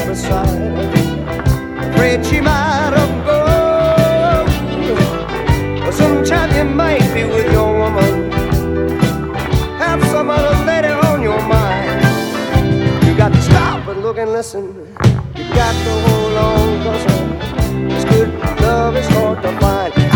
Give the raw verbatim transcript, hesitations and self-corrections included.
her side. Afraid she might have gone. But sometime you might be with your woman, have some other lady on your mind. You got to stop and look and listen. You got to hold on, cause this good love is hard to find.